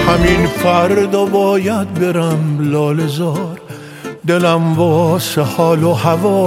همین فردا باید برم لاله زار، دلم واسه حال و هوا